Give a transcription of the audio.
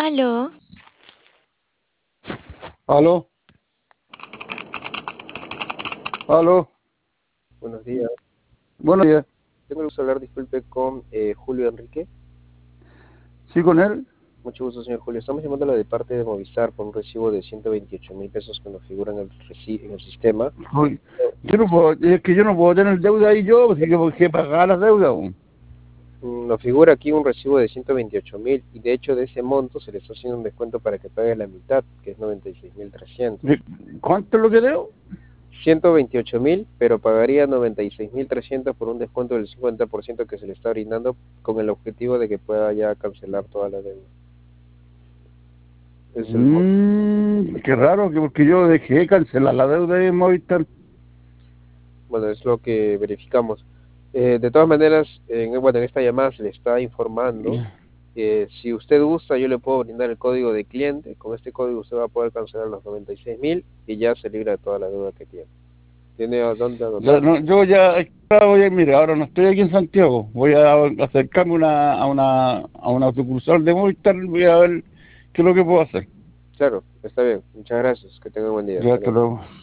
Aló, Aló, aló, Buenos días. buenos días. Tengo el gusto de hablar, disculpe, con Julio Enrique. ¿Sí con él? Mucho gusto, señor Julio. Estamos llamándole de parte de Movistar por un recibo de 128.000 pesos que nos figuran en el sistema. Uy, yo no puedo, es que yo no puedo tener deuda ahí yo, porque yo tengo que pagar las deudas. Nos figura aquí un recibo de 128.000 y de hecho de ese monto se le está haciendo un descuento para que pague la mitad, que es 96.300. ¿Cuánto es lo que debo? 128.000, pero pagaría 96.300 por un descuento del 50% que se le está brindando con el objetivo de que pueda ya cancelar toda la deuda. Es el monto. Qué raro, que porque yo dejé cancelar la deuda de Movistar. Bueno, es lo que verificamos. De todas maneras, bueno, en esta llamada se le está informando. Si usted gusta, yo le puedo brindar el código de cliente. Con este código usted va a poder cancelar los 96.000 y ya se libra de toda la deuda que tiene. ¿Tiene a dónde Ya, anotar? no, yo ya, ahora voy a, mira, ahora no estoy aquí en Santiago, voy a acercarme a una sucursal de Movistar, voy a ver qué es lo que puedo hacer. Claro, está bien. Muchas gracias. Que tenga un buen día. Ya Hasta te luego. lo